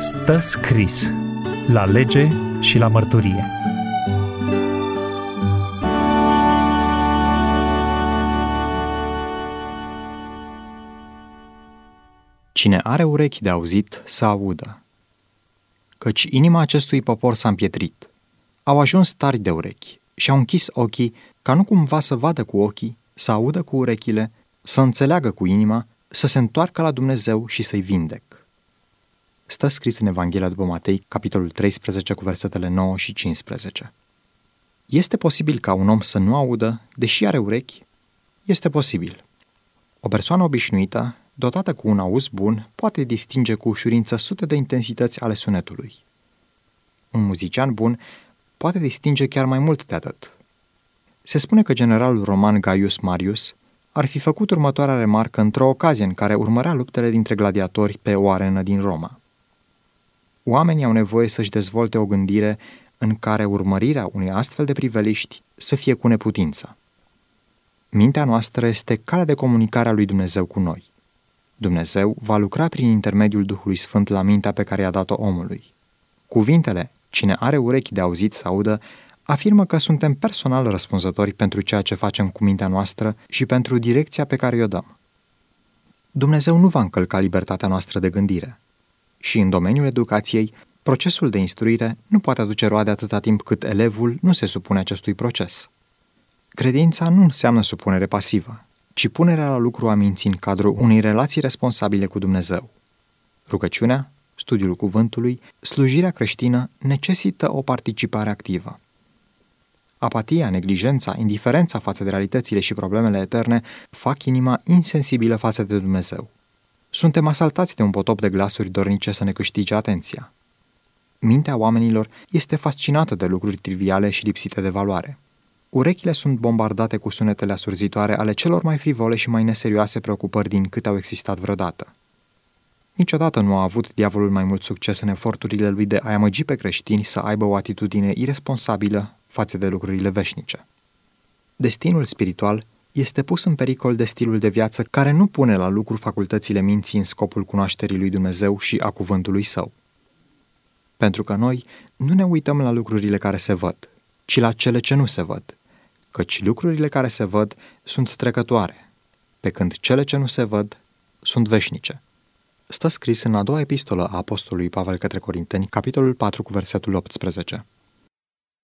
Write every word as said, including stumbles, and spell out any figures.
Stă scris la lege și la mărturie. Cine are urechi de auzit, să audă. Căci inima acestui popor s-a împietrit. Au ajuns tari de urechi și au închis ochii, ca nu cumva să vadă cu ochii, să audă cu urechile, să înțeleagă cu inima, să se întoarcă la Dumnezeu și să-i vindec. Stă scris în Evanghelia după Matei, capitolul treisprezece, cu versetele nouă și cincisprezece. Este posibil ca un om să nu audă, deși are urechi? Este posibil. O persoană obișnuită, dotată cu un auz bun, poate distinge cu ușurință sute de intensități ale sunetului. Un muzician bun poate distinge chiar mai mult de atât. Se spune că generalul roman Gaius Marius ar fi făcut următoarea remarcă într-o ocazie în care urmărea luptele dintre gladiatori pe o arenă din Roma. Oamenii au nevoie să-și dezvolte o gândire în care urmărirea unei astfel de priveliști să fie cu neputință. Mintea noastră este calea de comunicare a lui Dumnezeu cu noi. Dumnezeu va lucra prin intermediul Duhului Sfânt la mintea pe care i-a dat-o omului. Cuvintele, cine are urechi de auzit să audă, afirmă că suntem personal răspunzători pentru ceea ce facem cu mintea noastră și pentru direcția pe care o dăm. Dumnezeu nu va încălca libertatea noastră de gândire. Și în domeniul educației, procesul de instruire nu poate aduce roade atâta timp cât elevul nu se supune acestui proces. Credința nu înseamnă supunere pasivă, ci punerea la lucru a minții în cadrul unei relații responsabile cu Dumnezeu. Rugăciunea, studiul cuvântului, slujirea creștină necesită o participare activă. Apatia, neglijența, indiferența față de realitățile și problemele eterne fac inima insensibilă față de Dumnezeu. Suntem asaltați de un potop de glasuri dornice să ne câștige atenția. Mintea oamenilor este fascinată de lucruri triviale și lipsite de valoare. Urechile sunt bombardate cu sunetele asurzitoare ale celor mai frivole și mai neserioase preocupări din câte au existat vreodată. Niciodată nu a avut diavolul mai mult succes în eforturile lui de a amăgi pe creștini să aibă o atitudine iresponsabilă față de lucrurile veșnice. Destinul spiritual este pus în pericol de stilul de viață care nu pune la lucru facultățile minții în scopul cunoașterii lui Dumnezeu și a cuvântului său. Pentru că noi nu ne uităm la lucrurile care se văd, ci la cele ce nu se văd, căci lucrurile care se văd sunt trecătoare, pe când cele ce nu se văd sunt veșnice. Stă scris în a doua epistolă a apostolului Pavel către Corinteni, capitolul patru, cu versetul optsprezece.